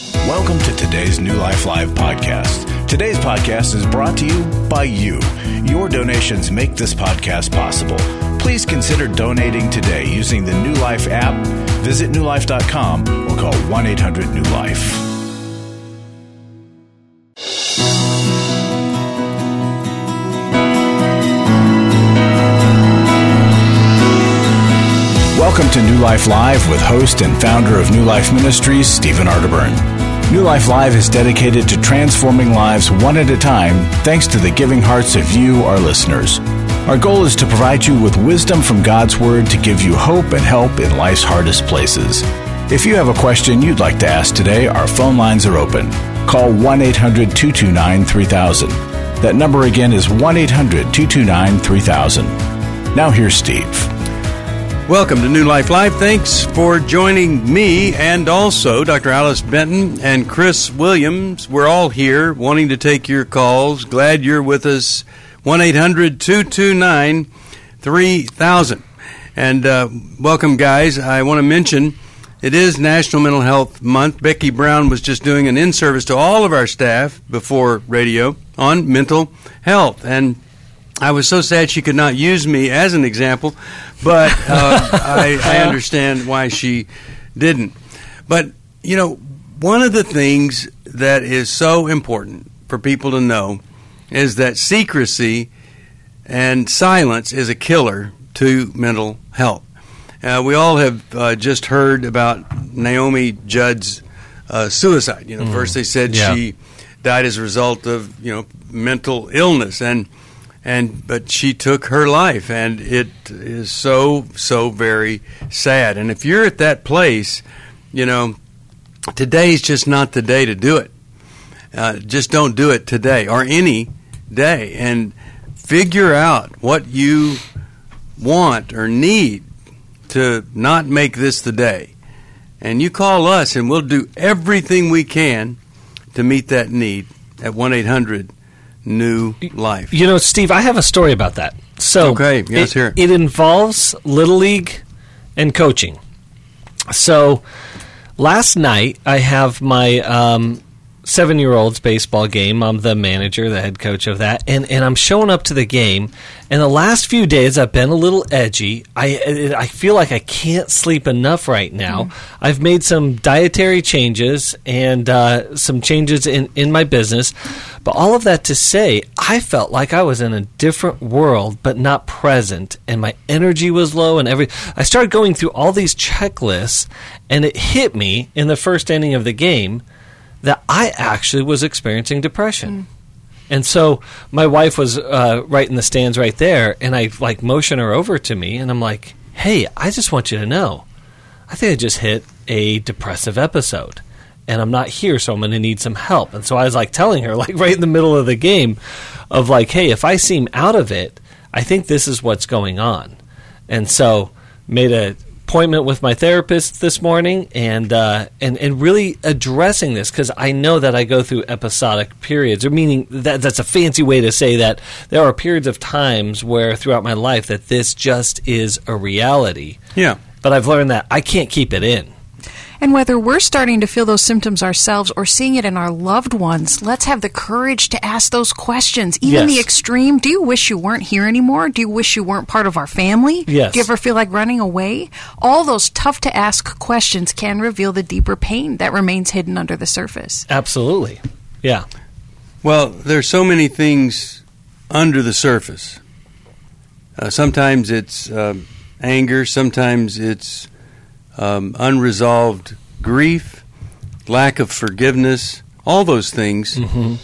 Welcome to today's New Life Live podcast. Today's podcast is brought to you by you. Your donations make this podcast possible. Please consider donating today using the New Life app. Visit newlife.com or call 1-800-NEW-LIFE. Welcome to New Life Live with host and founder of New Life Ministries, Stephen Arterburn. New Life Live is dedicated to transforming lives one at a time thanks to the giving hearts of you, our listeners. Our goal is to provide you with wisdom from God's Word to give you hope and help in life's hardest places. If you have a question you'd like to ask today, our phone lines are open. Call 1-800-229-3000. That number again is 1-800-229-3000. Now here's Steve. Welcome to New Life Live. Thanks for joining me and also Dr. Alice Benton and Chris Williams. We're all here wanting to take your calls. Glad you're with us. 1-800-229-3000. And welcome, guys. I want to mention it is National Mental Health Month. Becky Brown was just doing an in-service to all of our staff before radio on mental health. And I was so sad she could not use me as an example, but I understand why she didn't. But, you know, one of the things that is so important for people to know is that secrecy and silence is a killer to mental health. We all have just heard about Naomi Judd's suicide. You know, first they said she died as a result of, mental illness, but she took her life, and it is so very sad. And if you're at that place, today's just not the day to do it. Just don't do it today or any day, and figure out what you want or need to not make this the day. And you call us, and we'll do everything we can to meet that need at 1-800-NEW LIFE. Steve, I have a story about that. So okay, let's hear it. It involves Little League and coaching. So last night, I have my 7-year-old's baseball game. I'm the manager, the head coach of that, and I'm showing up to the game. And the last few days, I've been a little edgy. I feel like I can't sleep enough right now. I've made some dietary changes and some changes in my business. But all of that to say, I felt like I was in a different world, but not present, and my energy was low. And I started going through all these checklists, and it hit me in the first inning of the game that I actually was experiencing depression. And so my wife was right in the stands right there, and I motion her over to me, and I'm like, hey, I just want you to know, I think I just hit a depressive episode, and I'm not here, so I'm going to need some help. And so I was telling her right in the middle of the game of hey, if I seem out of it, I think this is what's going on. And so made a appointment with my therapist this morning and really addressing this, because I know that I go through episodic periods, or meaning that's a fancy way to say that there are periods of times where throughout my life that this just is a reality. Yeah. But I've learned that I can't keep it in. And whether we're starting to feel those symptoms ourselves or seeing it in our loved ones, let's have the courage to ask those questions. Even the extreme, do you wish you weren't here anymore? Do you wish you weren't part of our family? Yes. Do you ever feel like running away? All those tough-to-ask questions can reveal the deeper pain that remains hidden under the surface. Absolutely. Yeah. Well, there's so many things under the surface. Sometimes it's anger. Sometimes it's unresolved grief, lack of forgiveness, all those things. Mm-hmm.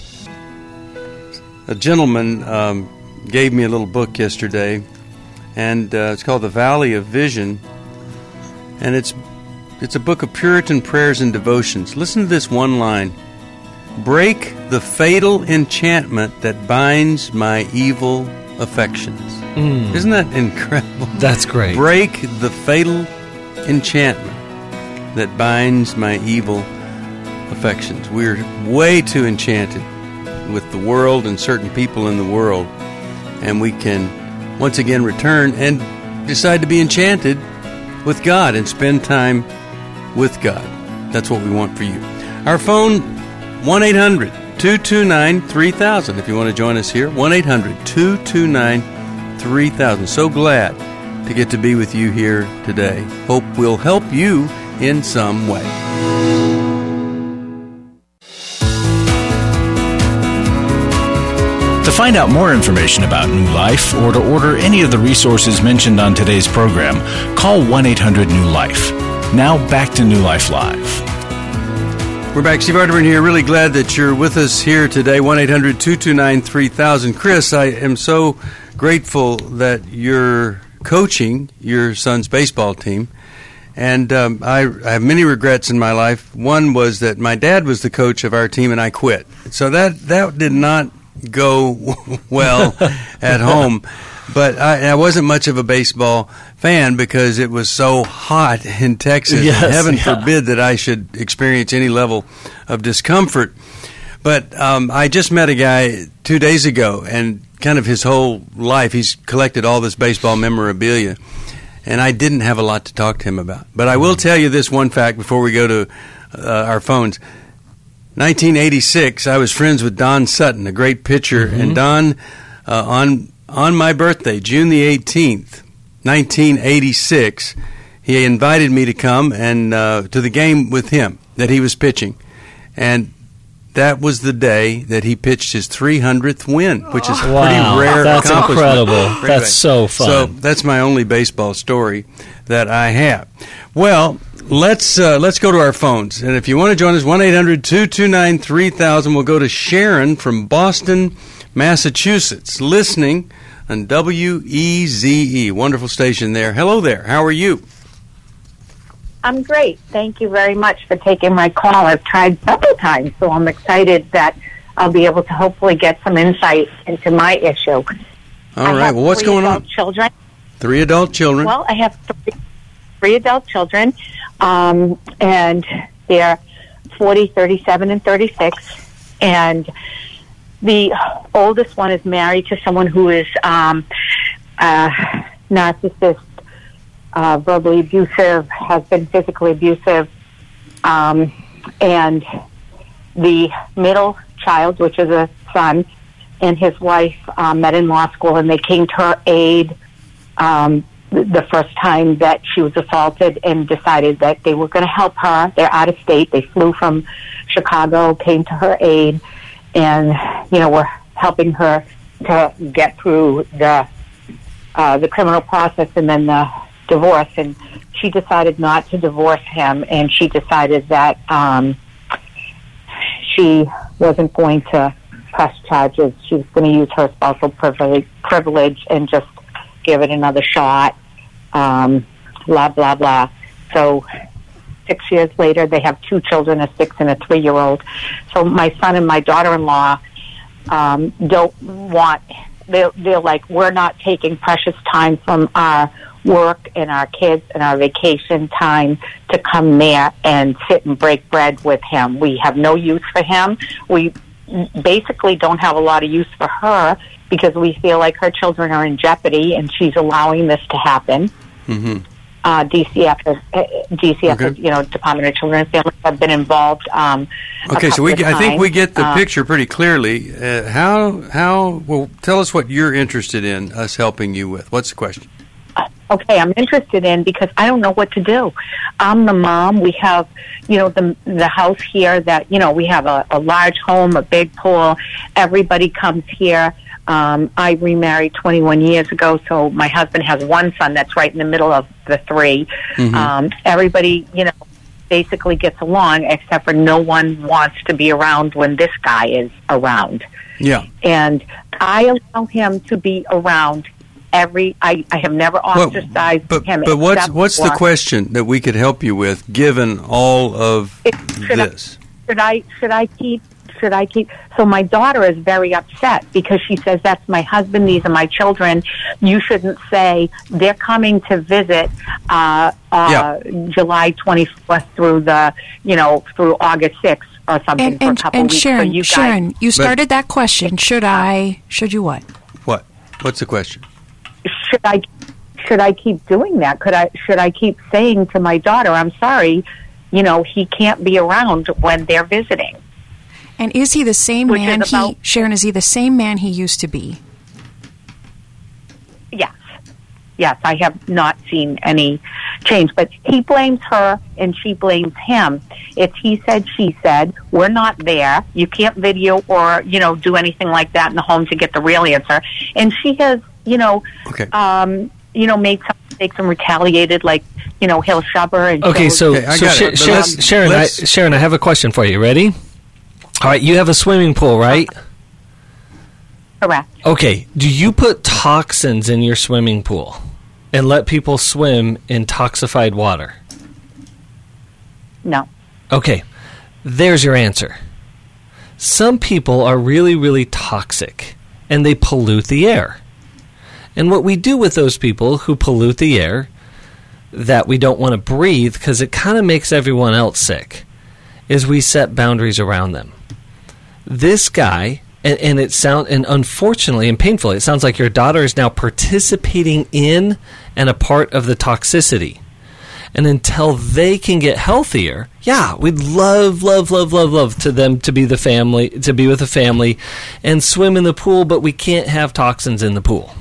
A gentleman gave me a little book yesterday, and it's called The Valley of Vision, and it's a book of Puritan prayers and devotions. Listen to this one line: break the fatal enchantment that binds my evil affections. Isn't that incredible? That's great. Break the fatal enchantment that binds my evil affections. We're way too enchanted with the world and certain people in the world, and we can once again return and decide to be enchanted with God and spend time with God. That's what we want for you. Our phone, 1-800-229-3000. If you want to join us here, 1-800-229-3000. So glad to get to be with you here today. Hope we'll help you in some way. To find out more information about New Life or to order any of the resources mentioned on today's program, call 1-800-NEW-LIFE. Now back to New Life Live. We're back. Steve Arterburn here. Really glad that you're with us here today. 1-800-229-3000. Chris, I am so grateful that you're coaching your son's baseball team. And I have many regrets in my life. One was that my dad was the coach of our team and I quit. So that did not go well at home. But I wasn't much of a baseball fan because it was so hot in Texas. Yes, and heaven forbid that I should experience any level of discomfort. But I just met a guy 2 days ago, and kind of his whole life, he's collected all this baseball memorabilia. And I didn't have a lot to talk to him about. But I will tell you this one fact before we go to our phones. 1986, I was friends with Don Sutton, a great pitcher. Mm-hmm. And Don, on my birthday, June the 18th, 1986, he invited me to come and to the game with him that he was pitching. And that was the day that he pitched his 300th win, which is a pretty rare accomplishment. That's incredible. That's so fun. So that's my only baseball story that I have. Well, let's go to our phones. And if you want to join us, 1-800-229-3000. We'll go to Sharon from Boston, Massachusetts, listening on WEZE. Wonderful station there. Hello there. How are you? I'm great. Thank you very much for taking my call. I've tried several times, so I'm excited that I'll be able to hopefully get some insight into my issue. All right. Well, what's going on? 3 adult children. Well, I have three adult children, and they're 40, 37, and 36. And the oldest one is married to someone who is narcissist, verbally abusive, has been physically abusive, and the middle child, which is a son, and his wife met in law school, and they came to her aid the first time that she was assaulted and decided that they were going to help her. They're out of state. They flew from Chicago, came to her aid, and, were helping her to get through the criminal process and then the divorce. And she decided not to divorce him, and she decided that she wasn't going to press charges. She was going to use her spousal privilege and just give it another shot, blah, blah, blah. So 6 years later, they have 2 children, a 6 and a 3-year-old. So my son and my daughter-in-law don't want, they're like, we're not taking precious time from our work and our kids and our vacation time to come there and sit and break bread with him. We have no use for him. We basically don't have a lot of use for her because we feel like her children are in jeopardy and she's allowing this to happen. Mm-hmm. DCF, okay. Department of Children and Families have been involved. Okay, so I think we get the picture pretty clearly. Well, tell us what you're interested in us helping you with. What's the question? Okay, I'm interested in because I don't know what to do. I'm the mom. We have, the house here that, we have a large home, a big pool. Everybody comes here. I remarried 21 years ago, so my husband has one son that's right in the middle of the 3. Mm-hmm. Everybody, basically gets along, except for no one wants to be around when this guy is around. Yeah. And I allow him to be around I have never ostracized him. But what's the question that we could help you with, given all of this? Should I keep? So my daughter is very upset because she says, that's my husband, these are my children. You shouldn't say they're coming to visit July 24th through through August 6th or something for a couple weeks. And Sharon, you started that question. Should you what? What? What's the question? Should I keep doing that? Should I keep saying to my daughter, I'm sorry, he can't be around when they're visiting. And is he the same man Sharon, is he the same man he used to be? Yes, I have not seen any change, but he blames her and she blames him. It's he said, she said. We're not there. You can't video or, do anything like that in the home to get the real answer. And she has, made some mistakes and retaliated, like, he'll shove her. And Sharon, I have a question for you. Ready? All right, you have a swimming pool, right? Correct. Okay, do you put toxins in your swimming pool and let people swim in toxified water? No. Okay, there's your answer. Some people are really, really toxic, and they pollute the air. And what we do with those people who pollute the air that we don't want to breathe because it kind of makes everyone else sick is we set boundaries around them. This guy... And unfortunately and painfully, it sounds like your daughter is now participating in and a part of the toxicity. And until they can get healthier, we'd love to them to be with the family and swim in the pool, but we can't have toxins in the pool.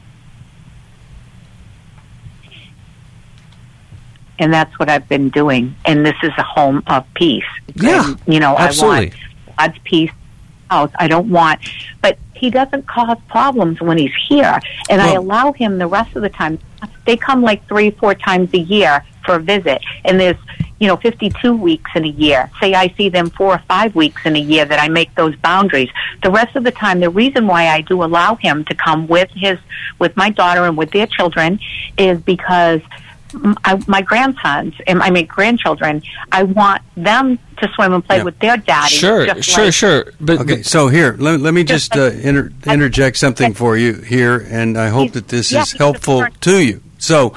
And that's what I've been doing. And this is a home of peace. Yeah, and, absolutely. I want God's peace. I don't want, but he doesn't cause problems when he's here, and I allow him the rest of the time. They come like 3-4 times a year for a visit, and there's 52 weeks in a year. Say I see them 4 or 5 weeks in a year that I make those boundaries. The rest of the time, the reason why I do allow him to come with my daughter and with their children is because my grandsons and grandchildren, I want them to swim and play with their daddy. Sure. But, okay, so here, let me just interject something for you here, and I hope that this is helpful to you. So,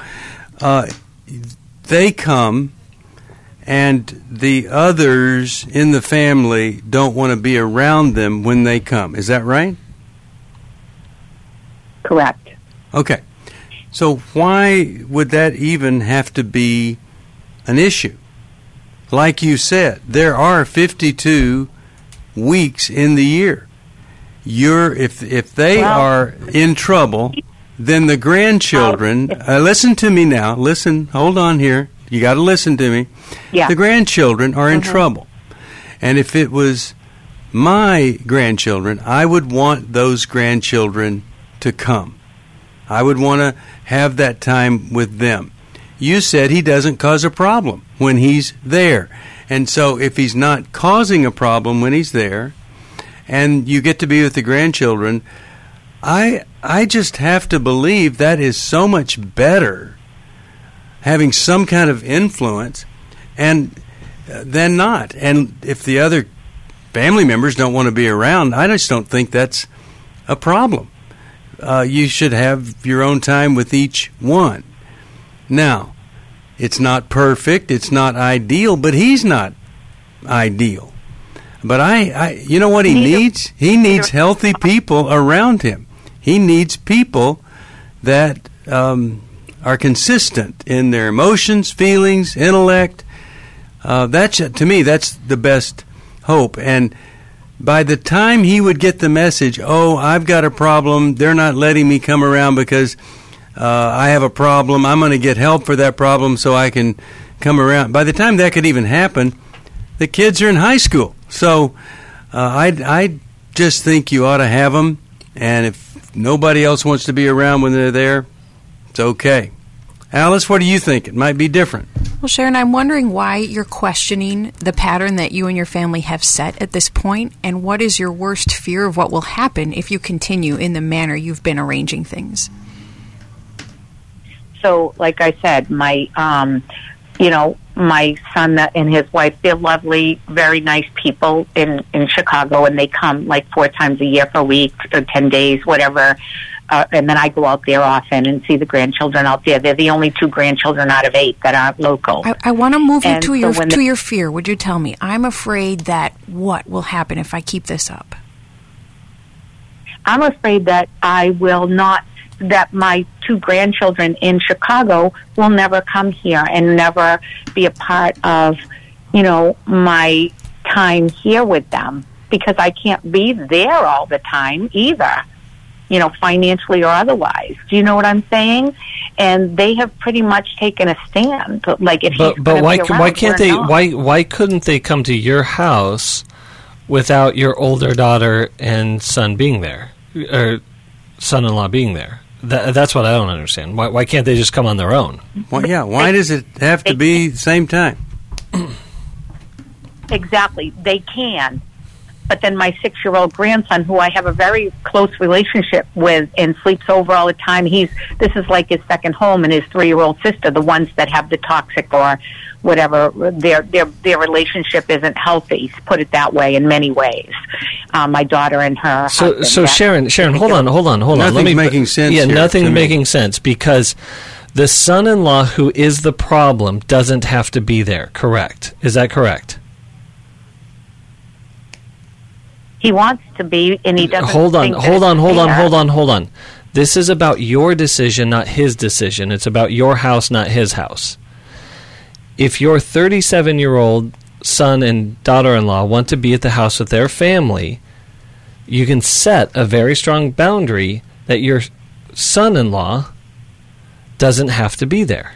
they come, and the others in the family don't want to be around them when they come. Is that right? Correct. Okay. So why would that even have to be an issue? Like you said, there are 52 weeks in the year. If they are in trouble, then the grandchildren, listen to me now. Listen, hold on here. You got to listen to me. Yeah. The grandchildren are in trouble. And if it was my grandchildren, I would want those grandchildren to come. I would want to have that time with them. You said he doesn't cause a problem when he's there. And so if he's not causing a problem when he's there, and you get to be with the grandchildren, I just have to believe that is so much better, having some kind of influence, and than not. And if the other family members don't want to be around, I just don't think that's a problem. You should have your own time with each one. Now, it's not perfect, it's not ideal, but he's not ideal. But you know what he needs? He needs healthy people around him. He needs people that are consistent in their emotions, feelings, intellect. To me, that's the best hope. And by the time he would get the message, I've got a problem, they're not letting me come around because I have a problem, I'm going to get help for that problem so I can come around. By the time that could even happen, the kids are in high school. So I just think you ought to have them, and if nobody else wants to be around when they're there, it's okay. Alice, what do you think? It might be different. Well, Sharon, I'm wondering why you're questioning the pattern that you and your family have set at this point, and what is your worst fear of what will happen if you continue in the manner you've been arranging things? So, like I said, my son and his wife, they're lovely, very nice people in Chicago, and they come like 4 times a year for a week or 10 days, whatever. And then I go out there often and see the grandchildren out there. They're the only 2 grandchildren out of 8 that aren't local. I want to move you to your fear. Would you tell me? I'm afraid that what will happen if I keep this up? I'm afraid that that my 2 grandchildren in Chicago will never come here and never be a part of, my time here with them, because I can't be there all the time either, financially or otherwise. Do you know what I'm saying? And they have pretty much taken a stand. Like, if but why can't they? Why couldn't they come to your house without your older daughter and son being there, or son-in-law being there? That's what I don't understand. Why can't they just come on their own? Well, yeah. Why does it have to be the same time? Exactly. They can. But then my 6-year-old grandson, who I have a very close relationship with and sleeps over all the time, this is like his second home, and his 3-year-old sister, the ones that have the toxic or whatever, their relationship isn't healthy, put it that way, in many ways. My daughter and her husband. So Sharon, hold on. Nothing's making sense. Yeah, nothing's making sense, because the son-in-law who is the problem doesn't have to be there, correct? Is that correct? He wants to be, and he doesn't. Hold on. This is about your decision, not his decision. It's about your house, not his house. If your 37-year-old son and daughter-in-law want to be at the house with their family, you can set a very strong boundary that your son-in-law doesn't have to be there.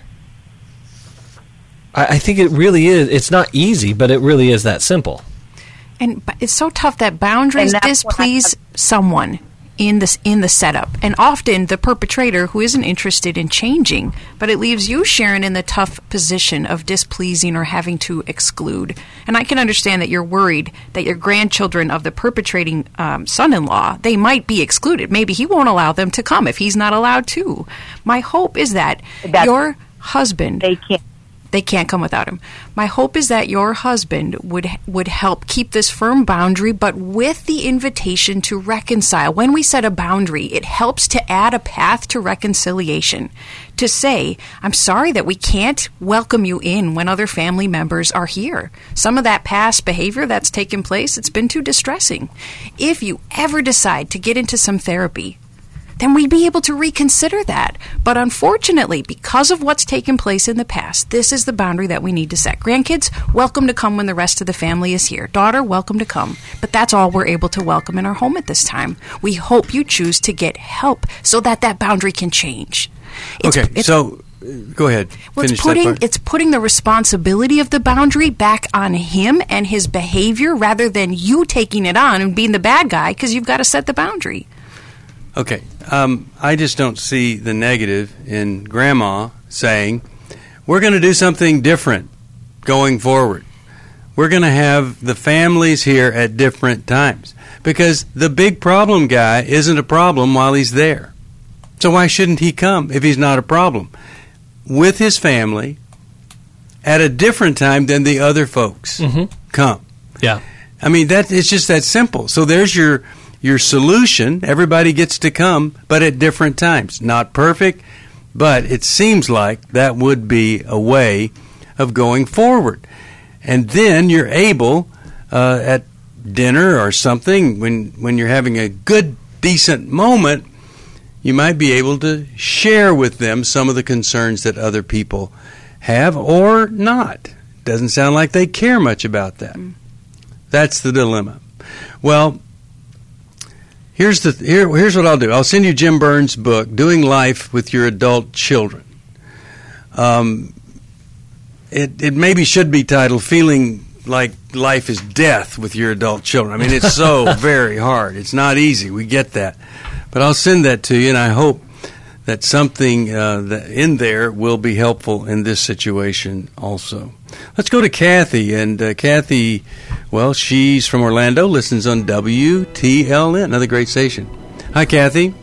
I think it really is. It's not easy, but it really is that simple. And it's so tough that boundaries displease someone in the setup, and often the perpetrator who isn't interested in changing, but it leaves you, Sharon, in the tough position of displeasing or having to exclude. And I can understand that you're worried that your grandchildren of the perpetrating son-in-law, they might be excluded. Maybe he won't allow them to come if he's not allowed to. My hope is that your husband... They can't come without him. My hope is that your husband would help keep this firm boundary, but with the invitation to reconcile. When we set a boundary, it helps to add a path to reconciliation. To say, I'm sorry that we can't welcome you in when other family members are here. Some of that past behavior that's taken place, it's been too distressing. If you ever decide to get into some therapy, then we'd be able to reconsider that. But unfortunately, because of what's taken place in the past, this is the boundary that we need to set. Grandkids, welcome to come when the rest of the family is here. Daughter, welcome to come. But that's all we're able to welcome in our home at this time. We hope you choose to get help so that boundary can change. So go ahead. Well, it's putting the responsibility of the boundary back on him and his behavior rather than you taking it on and being the bad guy because you've got to set the boundary. Okay. I just don't see the negative in Grandma saying, we're going to do something different going forward. We're going to have the families here at different times. Because the big problem guy isn't a problem while he's there. So why shouldn't he come if he's not a problem? With his family at a different time than the other folks come. Yeah. I mean, it's just that simple. So there's your solution. Everybody gets to come, but at different times. Not perfect, but it seems like that would be a way of going forward. And then you're able, at dinner or something, when you're having a good, decent moment, you might be able to share with them some of the concerns that other people have or not. Doesn't sound like they care much about that. That's the dilemma. Well, here's what I'll do. I'll send you Jim Burns' book, Doing Life with Your Adult Children. It maybe should be titled Feeling Like Life is Death with Your Adult Children. I mean, it's so very hard. It's not easy. We get that. But I'll send that to you, and I hope that something that in there will be helpful in this situation also. Let's go to Kathy. And Kathy, well, she's from Orlando, listens on WTLN, another great station. Hi, Kathy.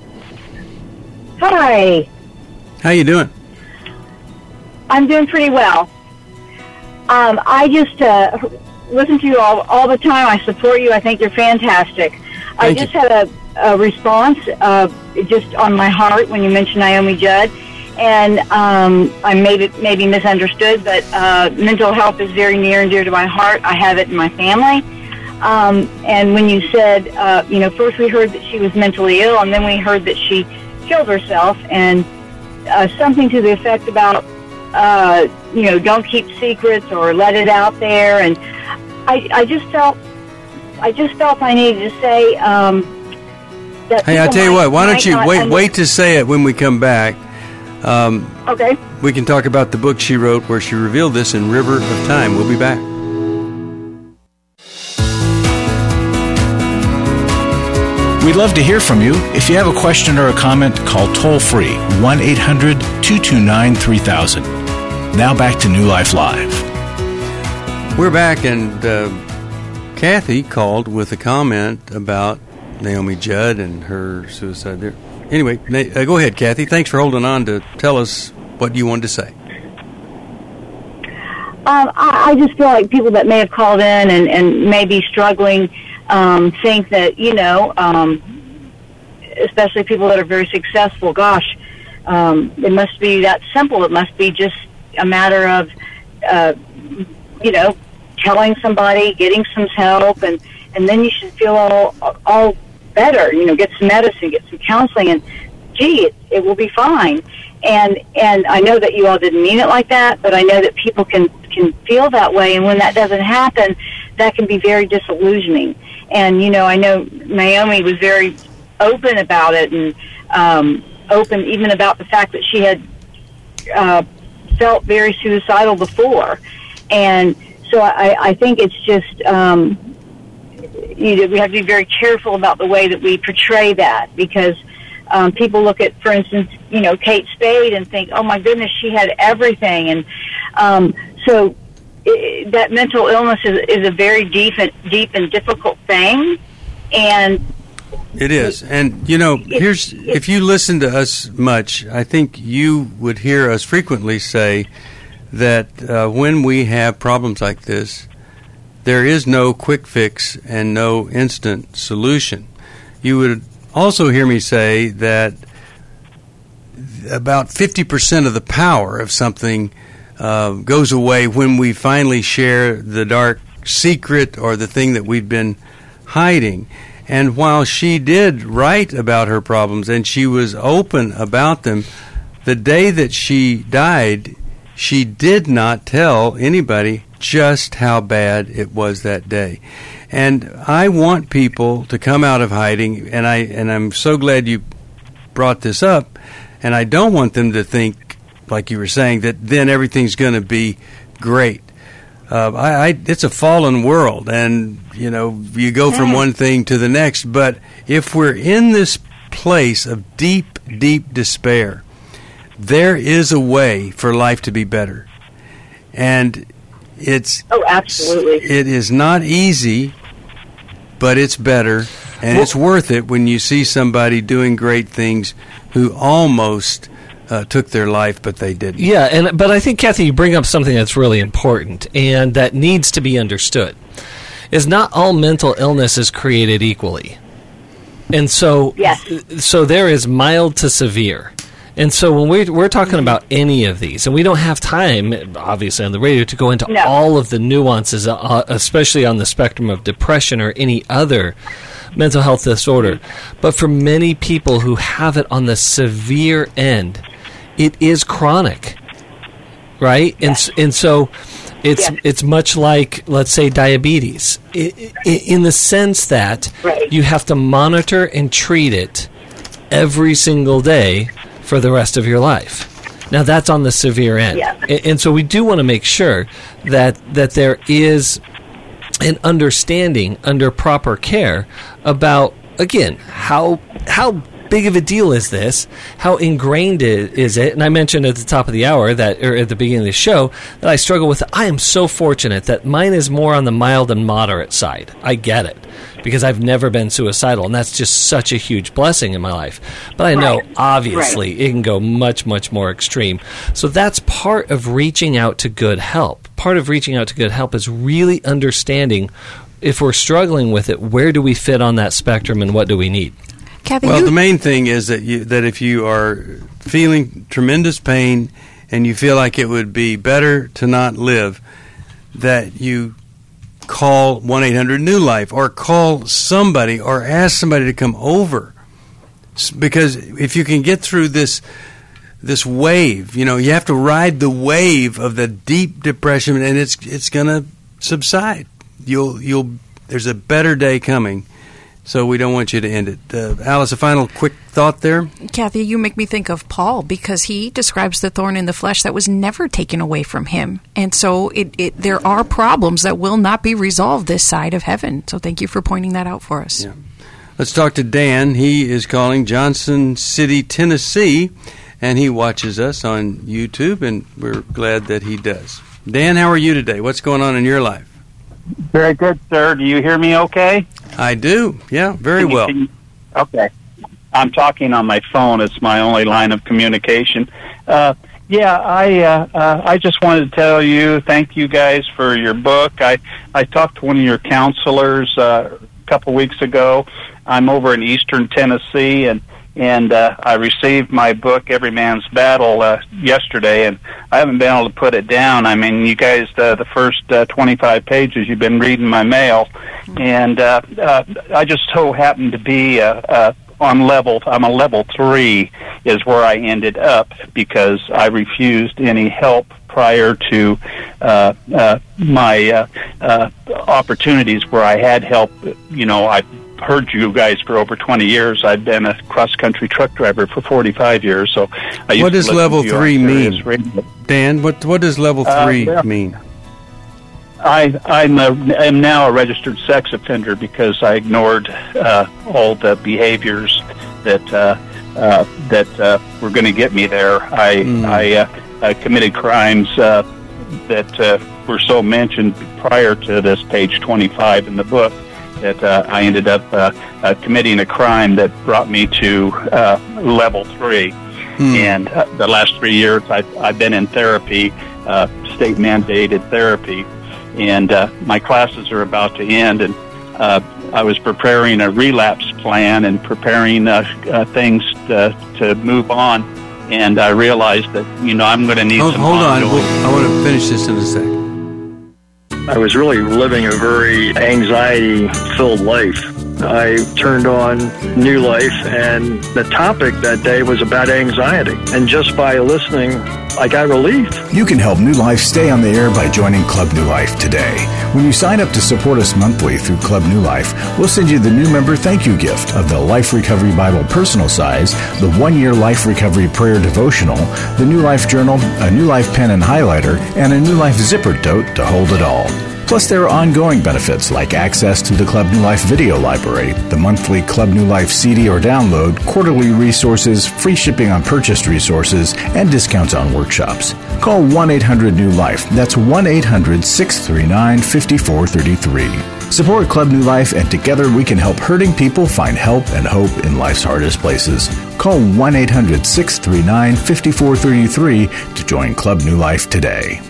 Hi. How you doing? I'm doing pretty well. I just listen to you all the time. I support you. I think you're fantastic. I just had a response just on my heart when you mentioned Naomi Judd. And I maybe misunderstood, but mental health is very near and dear to my heart. I have it in my family. And when you said, first we heard that she was mentally ill, and then we heard that she killed herself, and something to the effect about don't keep secrets or let it out there. And I just felt I needed to say that. Hey, I'll tell you what. Why don't you wait to say it when we come back? Okay. We can talk about the book she wrote where she revealed this in River of Time. We'll be back. We'd love to hear from you. If you have a question or a comment, call toll-free 1-800-229-3000. Now back to New Life Live. We're back, and Kathy called with a comment about Naomi Judd and her suicide there. Anyway, go ahead, Kathy. Thanks for holding on to tell us what you wanted to say. I just feel like people that may have called in and may be struggling think that, especially people that are very successful, gosh, it must be that simple. It must be just a matter of, telling somebody, getting some help, and then you should feel all better. Get some medicine, get some counseling, and gee, it will be fine. And I know that you all didn't mean it like that, but I know that people can feel that way, and when that doesn't happen, that can be very disillusioning. And I know Naomi was very open about it, and open even about the fact that she had felt very suicidal before. And so I think it's just we have to be very careful about the way that we portray that, because people look at, for instance, Kate Spade and think, oh my goodness, she had everything. And so that mental illness is a very deep and difficult thing. And it is. And, if you listen to us much, I think you would hear us frequently say that when we have problems like this, there is no quick fix and no instant solution. You would also hear me say that about 50% of the power of something goes away when we finally share the dark secret or the thing that we've been hiding. And while she did write about her problems and she was open about them, the day that she died, she did not tell anybody just how bad it was that day. And I want people to come out of hiding, and I'm so glad you brought this up, and I don't want them to think, like you were saying, that then everything's going to be great. It's a fallen world, and you go from one thing to the next. But if we're in this place of deep, deep despair, there is a way for life to be better, and absolutely. It is not easy, but it's better, and it's worth it when you see somebody doing great things who almost took their life, but they didn't. Yeah, but I think, Kathy, you bring up something that's really important and that needs to be understood. Is not all mental illness is created equally. And so, yes. So there is mild to severe. And so when we're talking about any of these, and we don't have time, obviously, on the radio to go into all of the nuances, especially on the spectrum of depression or any other mental health disorder, but for many people who have it on the severe end, it is chronic, right? Yes. And so it's much like, let's say, diabetes, in the sense that you have to monitor and treat it every single day for the rest of your life. Now, that's on the severe end. Yeah. And so we do want to make sure that there is an understanding under proper care about, again, how big of a deal is this? How ingrained is it? And I mentioned at the top of the hour, or at the beginning of the show, that I struggle with it. I am so fortunate that mine is more on the mild and moderate side. I get it, because I've never been suicidal, and that's just such a huge blessing in my life. But I know, obviously, it can go much, much more extreme. So that's part of reaching out to good help. Part of reaching out to good help is really understanding, if we're struggling with it, where do we fit on that spectrum and what do we need? Kathy, well, the main thing is that if you are feeling tremendous pain and you feel like it would be better to not live, that you call 1-800-NEW-LIFE or call somebody or ask somebody to come over. Because if you can get through this this wave. You have to ride the wave of the deep depression, and it's going to subside. There's a better day coming. So we don't want you to end it. Alice, a final quick thought there? Kathy, you make me think of Paul, because he describes the thorn in the flesh that was never taken away from him. And so there are problems that will not be resolved this side of heaven. So thank you for pointing that out for us. Yeah. Let's talk to Dan. He is calling Johnson City, Tennessee, and he watches us on YouTube, and we're glad that he does. Dan, how are you today? What's going on in your life? Very good, sir. Do you hear me okay? I do. Yeah, very well. Okay. I'm talking on my phone. It's my only line of communication. I just wanted to tell you, thank you guys for your book. I talked to one of your counselors a couple weeks ago. I'm over in eastern Tennessee, and I received my book, Every Man's Battle, yesterday, and I haven't been able to put it down. I mean, you guys, the first 25 pages, you've been reading my mail, and I just so happened to be I'm a level 3 is where I ended up, because I refused any help prior to my opportunities where I had help. I heard you guys for over 20 years. I've been a cross-country truck driver for 45 years. So what does level 3 mean? Dan, what does level 3 mean? I'm now a registered sex offender because I ignored all the behaviors that were going to get me there. I committed crimes that were so mentioned prior to this page 25 in the book that I ended up committing a crime that brought me to level 3. And the last 3 years I've been in therapy, state-mandated therapy. And my classes are about to end, and I was preparing a relapse plan and preparing things to move on, and I realized that, I'm going to need some... Hold on. I want to finish this in a second. I was really living a very anxiety-filled life. I turned on New Life, and the topic that day was about anxiety. And just by listening, I got relief. You can help New Life stay on the air by joining Club New Life today. When you sign up to support us monthly through Club New Life, we'll send you the new member thank you gift of the Life Recovery Bible personal size, the 1-year Life Recovery Prayer Devotional, the New Life Journal, a New Life pen and highlighter, and a New Life zipper tote to hold it all. Plus, there are ongoing benefits like access to the Club New Life video library, the monthly Club New Life CD or download, quarterly resources, free shipping on purchased resources, and discounts on workshops. Call 1-800-NEW-LIFE. That's 1-800-639-5433. Support Club New Life, and together we can help hurting people find help and hope in life's hardest places. Call 1-800-639-5433 to join Club New Life today.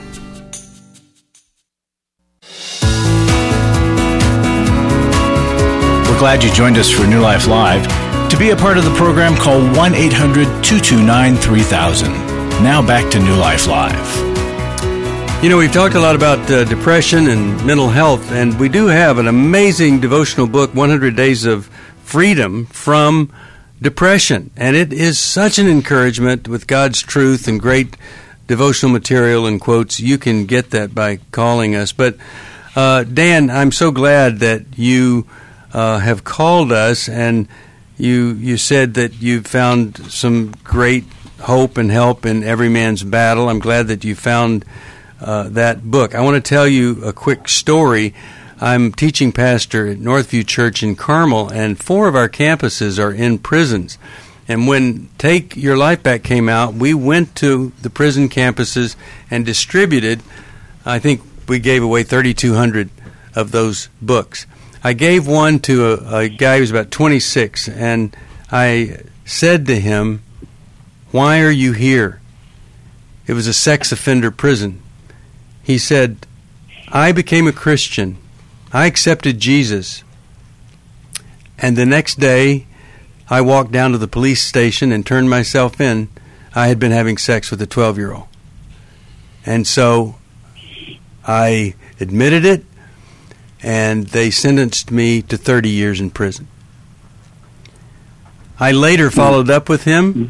Glad you joined us for New Life Live. To be a part of the program, call 1-800-229-3000. Now back to New Life Live. We've talked a lot about depression and mental health, and we do have an amazing devotional book, 100 Days of Freedom from Depression. And it is such an encouragement with God's truth and great devotional material and quotes. You can get that by calling us. But, Dan, I'm so glad that you have called us, and you said that you found some great hope and help in Every Man's Battle. I'm glad that you found that book. I want to tell you a quick story. I'm teaching pastor at Northview Church in Carmel, and 4 of our campuses are in prisons. And when Take Your Life Back came out, we went to the prison campuses and distributed, I think we gave away 3,200 of those books. I gave one to a guy who was about 26, and I said to him, "Why are you here?" It was a sex offender prison. He said, "I became a Christian. I accepted Jesus. And the next day, I walked down to the police station and turned myself in. I had been having sex with a 12-year-old. And so I admitted it, and they sentenced me to 30 years in prison." I later followed up with him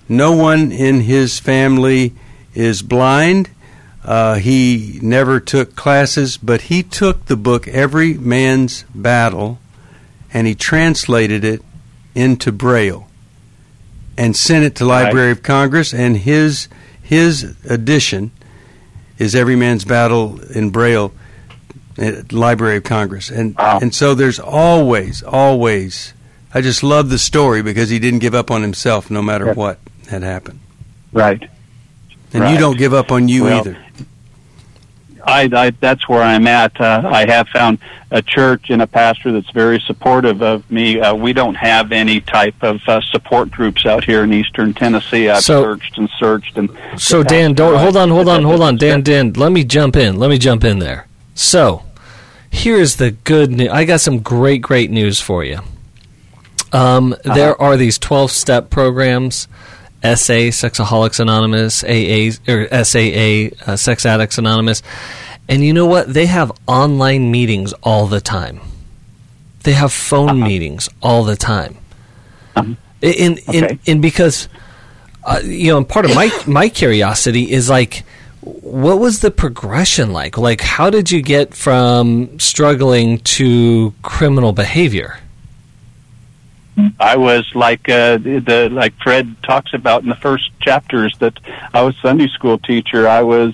No one in his family is blind. He never took classes, but he took the book Every Man's Battle and he translated it into Braille and sent it to Library of Congress, and his edition is Every Man's Battle in Braille at Library of Congress. And so there's always, I just love the story because he didn't give up on himself no matter what had happened. Right. And you don't give up on you either. That's where I'm at. I have found a church and a pastor that's very supportive of me. We don't have any type of support groups out here in Eastern Tennessee. I've searched. And so Dan, hold on, Dan. Let me jump in there. So here's the good news. I got some great news for you. There are these 12-step programs. SA, Sexaholics Anonymous, AA, or SAA, Sex Addicts Anonymous. And you know what? They have online meetings all the time. They have phone meetings all the time. And because, and part of my curiosity is like, what was the progression like? Like, how did you get from struggling to criminal behavior? I was like Fred talks about in the first chapters, that I was Sunday school teacher. I was,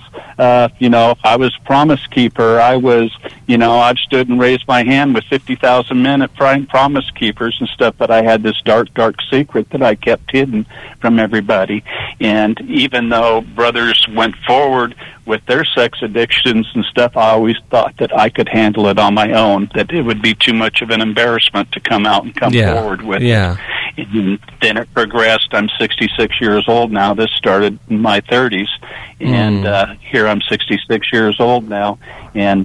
I was promise keeper. I was, I've stood and raised my hand with 50,000 men at promise keepers and stuff. But I had this dark secret that I kept hidden from everybody. And even though brothers went forward with their sex addictions and stuff, I always thought that I could handle it on my own, that it would be too much of an embarrassment to come out and come forward with it. And then it progressed. I'm 66 years old now. This started in my 30s, and here I'm 66 years old now, and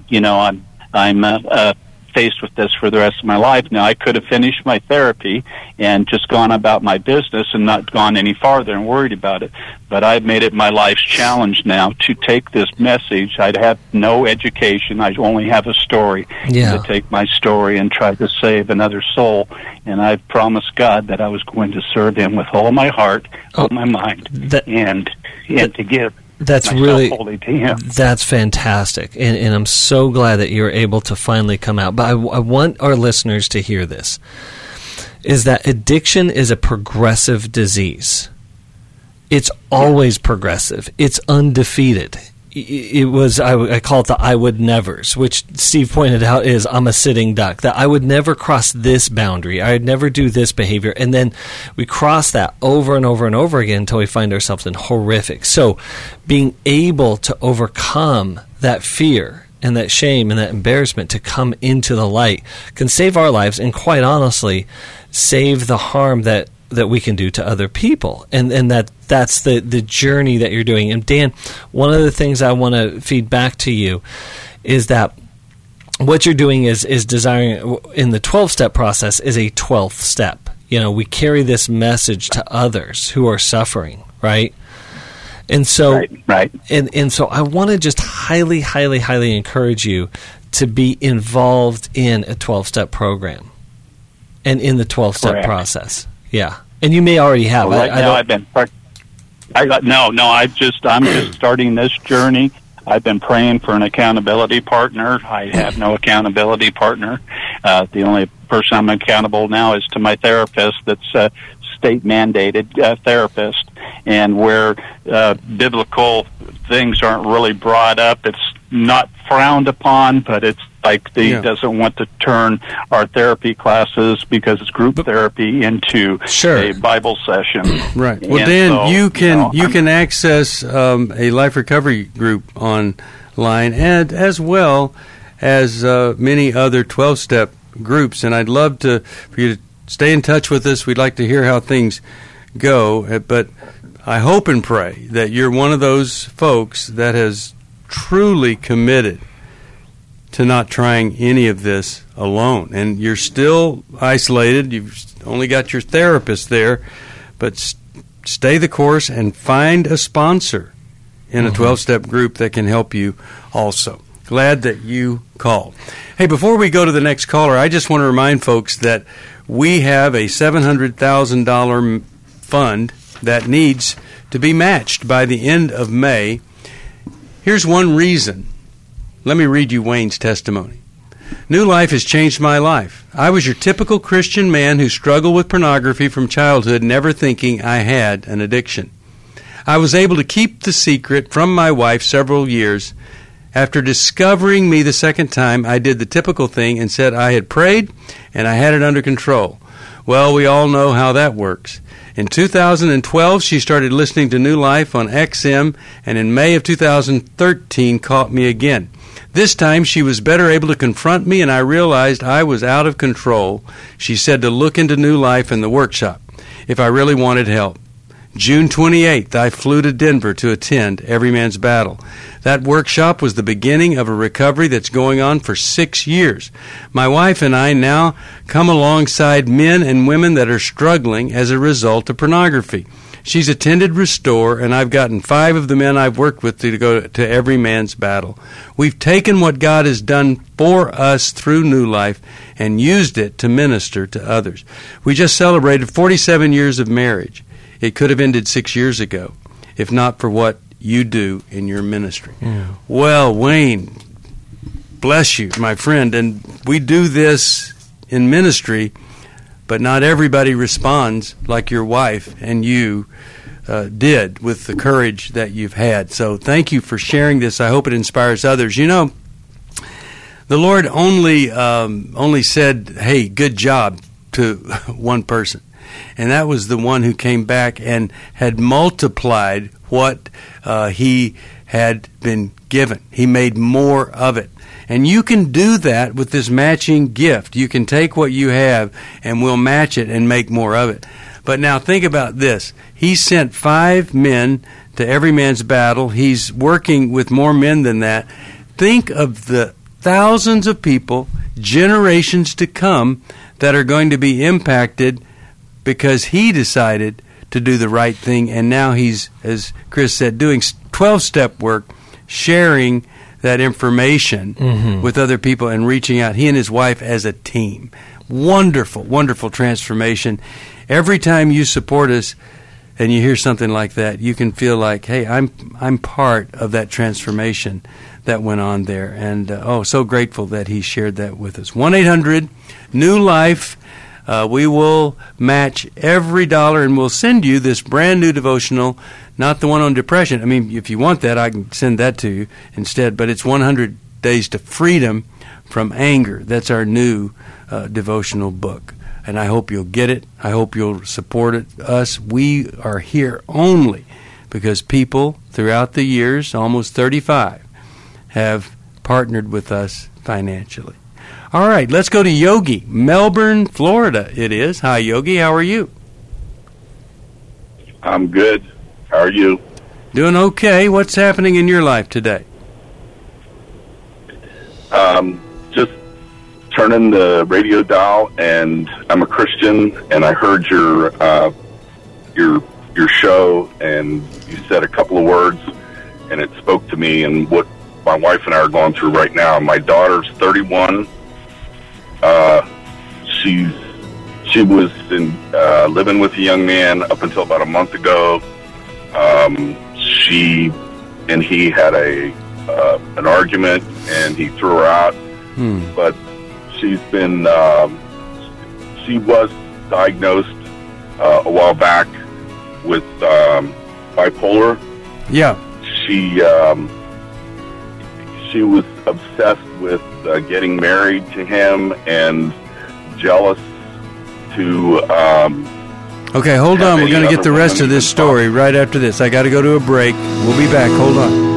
I'm faced with this for the rest of my life. Now, I could have finished my therapy and just gone about my business and not gone any farther and worried about it. But I've made it my life's challenge now to take this message. I'd have no education. I only have a story. To take my story and try to save another soul. And I've promised God that I was going to serve Him with all my heart, all my mind, and to give. That's really that's fantastic, and I'm so glad that you're able to finally come out. But I want our listeners to hear this: is that addiction is a progressive disease. It's always progressive. It's undefeated. It was I call it the I would nevers, which Steve pointed out is I'm a sitting duck. That I would never cross this boundary. I would never do this behavior. And then we cross that over and over and over again until we find ourselves in horrific. So being able to overcome that fear and that shame and that embarrassment to come into the light can save our lives, and quite honestly, save the harm that we can do to other people, and that's the journey that you're doing. And Dan, one of the things I want to feed back to you is that what you're doing is desiring in the 12-step process is a 12th step. We carry this message to others who are suffering, right? And so, right. And so I want to just highly, highly, highly encourage you to be involved in a 12-step program and in the 12-step process. Yeah, and you may already have. Well, I'm just starting this journey. I've been praying for an accountability partner. I have no accountability partner. The only person I'm accountable now is to my therapist. That's a state-mandated therapist, and where biblical things aren't really brought up. It's not frowned upon, but it's like he doesn't want to turn our therapy classes, because it's group therapy, into a Bible session. Right. Well, Dan, you can access a life recovery group online, and as well as many other 12-step groups. And I'd love for you to stay in touch with us. We'd like to hear how things go. But I hope and pray that you're one of those folks that has truly committed to not trying any of this alone. And you're still isolated. You've only got your therapist there. But stay the course and find a sponsor in a 12-step group that can help you also. Glad that you called. Hey, before we go to the next caller, I just want to remind folks that we have a $700,000 fund that needs to be matched by the end of May. Here's one reason. Let me read you Wayne's testimony. New Life has changed my life. I was your typical Christian man who struggled with pornography from childhood, never thinking I had an addiction. I was able to keep the secret from my wife several years. After discovering me the second time, I did the typical thing and said I had prayed and I had it under control. Well, we all know how that works. In 2012, she started listening to New Life on XM, and in May of 2013 caught me again. This time, she was better able to confront me, and I realized I was out of control. She said to look into New Life in the workshop if I really wanted help. June 28th, I flew to Denver to attend Every Man's Battle. That workshop was the beginning of a recovery that's going on for 6 years. My wife and I now come alongside men and women that are struggling as a result of pornography. She's attended Restore, and I've gotten 5 of the men I've worked with to go to Every Man's Battle. We've taken what God has done for us through New Life and used it to minister to others. We just celebrated 47 years of marriage. It could have ended 6 years ago, if not for what you do in your ministry. Yeah. Well, Wayne, bless you, my friend. And we do this in ministry, but not everybody responds like your wife and you did with the courage that you've had. So thank you for sharing this. I hope it inspires others. You know, the Lord only said, hey, good job to one person. And that was the one who came back and had multiplied what he had been given. He made more of it. And you can do that with this matching gift. You can take what you have and we'll match it and make more of it. But now think about this. He sent 5 men to Every Man's Battle. He's working with more men than that. Think of the thousands of people, generations to come, that are going to be impacted because he decided to do the right thing, and now he's, as Chris said, doing 12-step work, sharing that information with other people and reaching out, he and his wife as a team. Wonderful, wonderful transformation. Every time you support us and you hear something like that, you can feel like, hey, I'm part of that transformation that went on there. And, so grateful that he shared that with us. 1-800-NEW-LIFE. We will match every dollar, and we'll send you this brand new devotional, not the one on depression. I mean, if you want that, I can send that to you instead. But it's 100 Days to Freedom from Anger. That's our new devotional book. And I hope you'll get it. I hope you'll support us. We are here only because people throughout the years, almost 35, have partnered with us financially. All right, let's go to Yogi, Melbourne, Florida it is. Hi, Yogi. How are you? I'm good. How are you? Doing okay. What's happening in your life today? Just turning the radio dial, and I'm a Christian, and I heard your show, and you said a couple of words, and it spoke to me and what my wife and I are going through right now. My daughter's 31. She was living with a young man up until about a month ago. She and he had an argument, and he threw her out. But she's been she was diagnosed a while back with bipolar. Yeah. She was obsessed with getting married to him and jealous to... okay, hold on. We're going to get the rest of this story right after this. I got to go to a break. We'll be back. Hold on.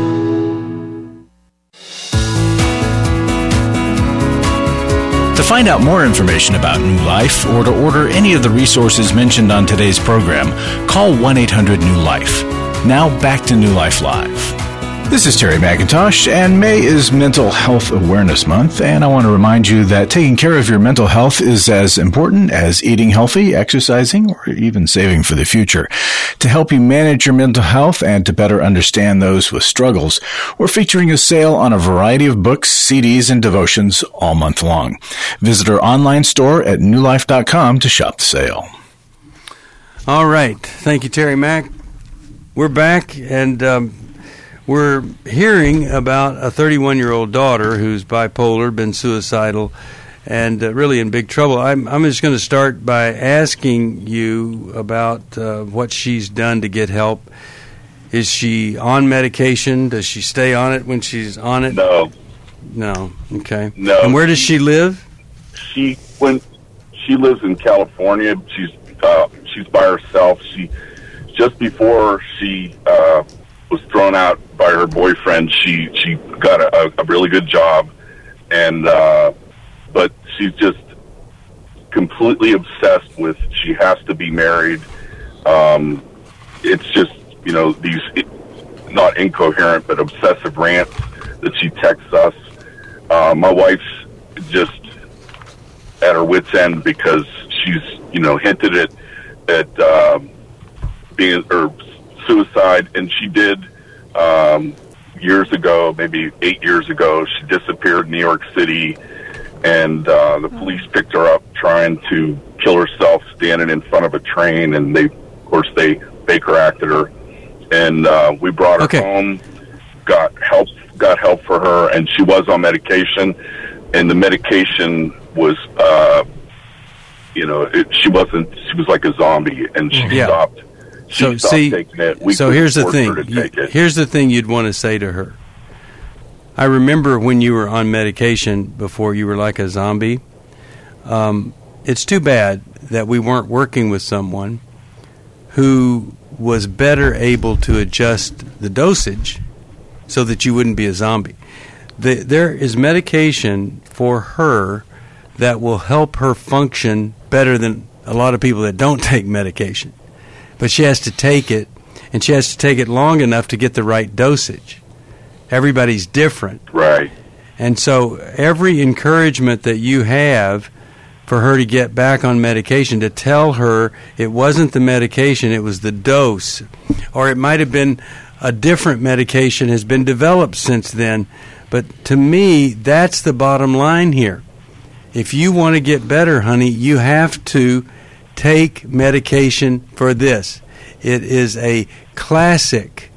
To find out more information about New Life or to order any of the resources mentioned on today's program, call 1-800-NEW-LIFE. Now back to New Life Live. This is Terry McIntosh, and May is Mental Health Awareness Month, and I want to remind you that taking care of your mental health is as important as eating healthy, exercising, or even saving for the future. To help you manage your mental health and to better understand those with struggles, we're featuring a sale on a variety of books, CDs, and devotions all month long. Visit our online store at newlife.com to shop the sale. All right. Thank you, Terry Mack. We're back, and we're hearing about a 31-year-old daughter who's bipolar, been suicidal, and really in big trouble. I'm just going to start by asking you about what she's done to get help. Is she on medication? Does she stay on it when she's on it? No. No. Okay. No. And where does she live? She lives in California. She's by herself. Just before she was thrown out by her boyfriend, she got a really good job, and but she's just completely obsessed with she has to be married. It's just, these not incoherent but obsessive rants that she texts us. My wife's just at her wit's end because she's hinted at being or suicide, and she did years ago, maybe 8 years ago. She disappeared in New York City, and the police picked her up trying to kill herself standing in front of a train, and they Baker acted her, and we brought her home, got help for her, and she was on medication, and the medication was she was like a zombie, and she stopped. She stopped taking it. Here's the thing. Here's the thing you'd want to say to her. I remember when you were on medication before you were like a zombie. It's too bad that we weren't working with someone who was better able to adjust the dosage so that you wouldn't be a zombie. There is medication for her that will help her function better than a lot of people that don't take medication. But she has to take it, and she has to take it long enough to get the right dosage. Everybody's different. Right. And so every encouragement that you have for her to get back on medication, to tell her it wasn't the medication, it was the dose, or it might have been a different medication has been developed since then. But to me, that's the bottom line here. If you want to get better, honey, you have to take medication for this. It is a classic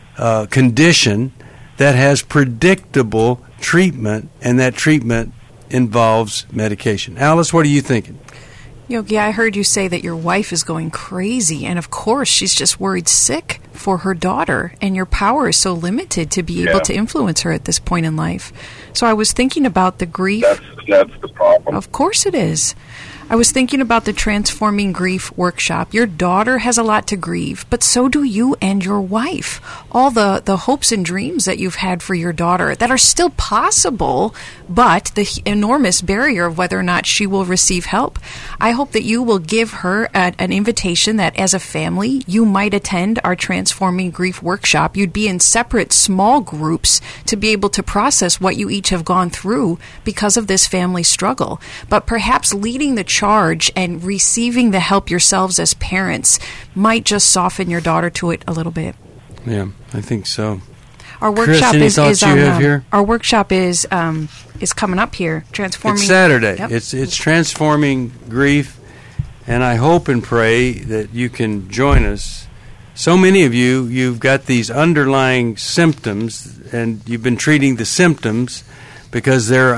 condition that has predictable treatment, and that treatment involves medication. Alice, what are you thinking? Yogi, I heard you say that your wife is going crazy, and of course she's just worried sick for her daughter, and your power is so limited to be able to influence her at this point in life. So I was thinking about the grief. That's the problem. Of course it is. I was thinking about the Transforming Grief workshop. Your daughter has a lot to grieve, but so do you and your wife. All the hopes and dreams that you've had for your daughter that are still possible, but the enormous barrier of whether or not she will receive help. I hope that you will give her an invitation that as a family, you might attend our Transforming Grief workshop. You'd be in separate small groups to be able to process what you each have gone through because of this family struggle. But perhaps leading the charge and receiving the help yourselves as parents might just soften your daughter to it a little bit. Yeah, I think so. Our workshop Chris, our workshop is coming up here. Transforming. It's Saturday. Yep. It's Transforming Grief, and I hope and pray that you can join us. So many of you've got these underlying symptoms, and you've been treating the symptoms because the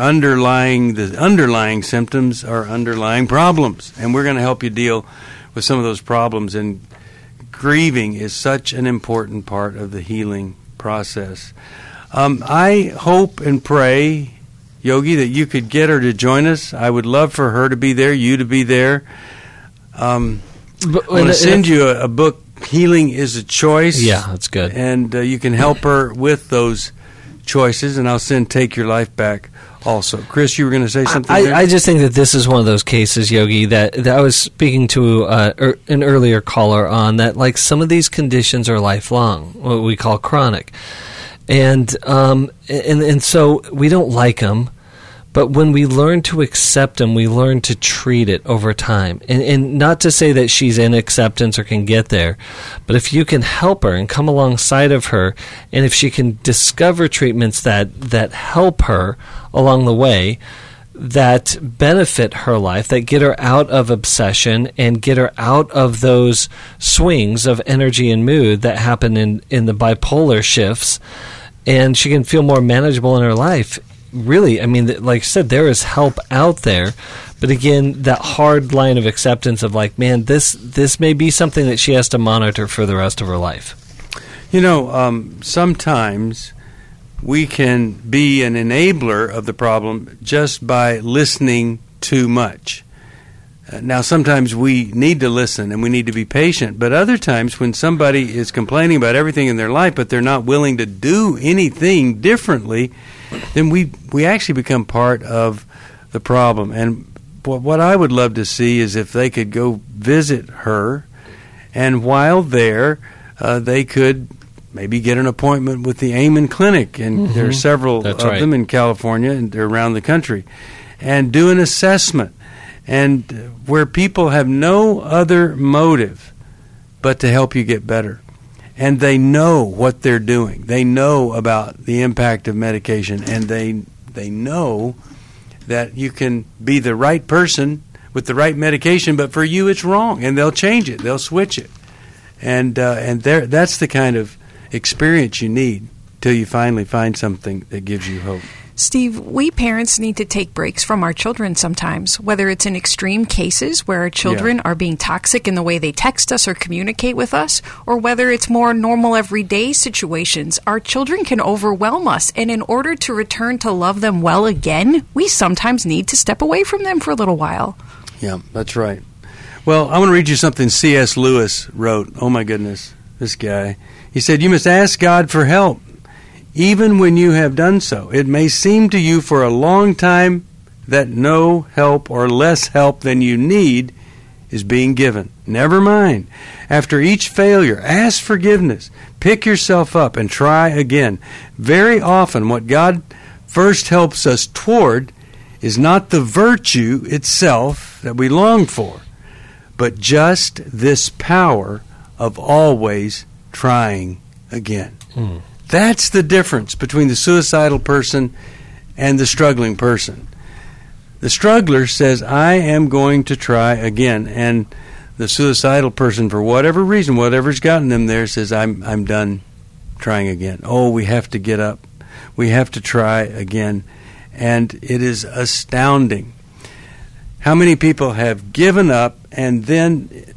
underlying symptoms are underlying problems, and we're going to help you deal with some of those problems. And grieving is such an important part of the healing process. I hope and pray, Yogi, that you could get her to join us. I would love for her to be there, you to be there. I want to send you a book, Healing is a Choice. Yeah, that's good. And you can help her with those choices, and I'll send Take Your Life Back also. Chris, you were going to say something there? I just think that this is one of those cases, Yogi, that I was speaking to an earlier caller on, that like some of these conditions are lifelong, what we call chronic. And so we don't like them, but when we learn to accept them, we learn to treat it over time. And not to say that she's in acceptance or can get there, but if you can help her and come alongside of her, and if she can discover treatments that help her along the way, that benefit her life, that get her out of obsession and get her out of those swings of energy and mood that happen in the bipolar shifts, and she can feel more manageable in her life. Really, I mean, like I said, there is help out there. But again, that hard line of acceptance of like, man, this may be something that she has to monitor for the rest of her life. You know, sometimes we can be an enabler of the problem just by listening too much. Now, sometimes we need to listen and we need to be patient, but other times when somebody is complaining about everything in their life but they're not willing to do anything differently, then we actually become part of the problem. And what I would love to see is if they could go visit her, and while there, they could maybe get an appointment with the Amen Clinic, and there are several of them in California and around the country, and do an assessment, and where people have no other motive but to help you get better. And they know what they're doing. They know about the impact of medication, and they know that you can be the right person with the right medication, but for you it's wrong, and they'll change it. They'll switch it. And that's the kind of experience you need till you finally find something that gives you hope. Steve, we parents need to take breaks from our children sometimes, whether it's in extreme cases where our children are being toxic in the way they text us or communicate with us, or whether it's more normal everyday situations. Our children can overwhelm us, and in order to return to love them well again, we sometimes need to step away from them for a little while. Yeah, that's right. Well, I want to read you something C.S. Lewis wrote. Oh, my goodness, this guy. He said, "You must ask God for help. Even when you have done so, it may seem to you for a long time that no help or less help than you need is being given. Never mind. After each failure, ask forgiveness. Pick yourself up and try again. Very often, what God first helps us toward is not the virtue itself that we long for, but just this power of always trying again." That's the difference between the suicidal person and the struggling person. The struggler says, I am going to try again. And the suicidal person, for whatever reason, whatever's gotten them there, says, I'm done trying again. Oh, we have to get up. We have to try again. And it is astounding how many people have given up, and then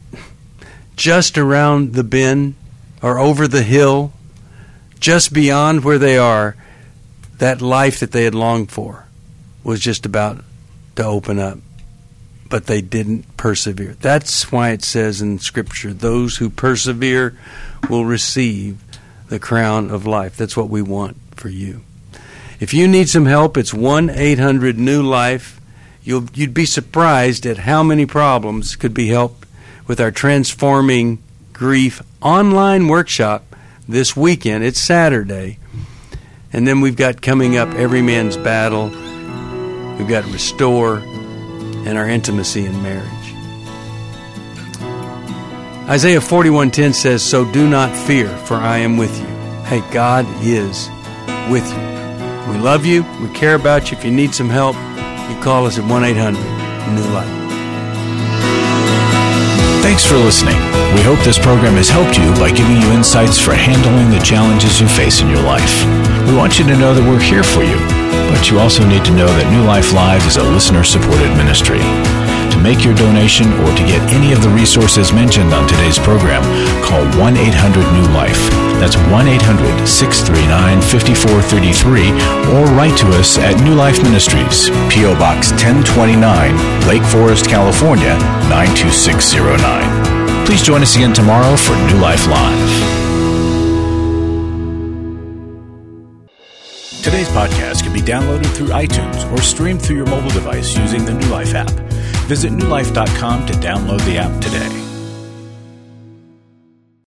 just around the bend or over the hill, just beyond where they are, that life that they had longed for was just about to open up. But they didn't persevere. That's why it says in Scripture, those who persevere will receive the crown of life. That's what we want for you. If you need some help, it's 1-800-NEW-LIFE. You'd be surprised at how many problems could be helped with our Transforming Grief online workshop this weekend. It's Saturday. And then we've got coming up Every Man's Battle. We've got Restore and our Intimacy in Marriage. Isaiah 41:10 says, "So do not fear, for I am with you." Hey, God is with you. We love you. We care about you. If you need some help, you call us at 1-800-NEW-LIFE. Thanks for listening. We hope this program has helped you by giving you insights for handling the challenges you face in your life. We want you to know that we're here for you, but you also need to know that New Life Live is a listener-supported ministry. To make your donation or to get any of the resources mentioned on today's program, call 1-800-NEW-LIFE. That's 1-800-639-5433, or write to us at New Life Ministries, P.O. Box 1029, Lake Forest, California, 92609. Please join us again tomorrow for New Life Live. Today's podcast can be downloaded through iTunes or streamed through your mobile device using the New Life app. Visit newlife.com to download the app today.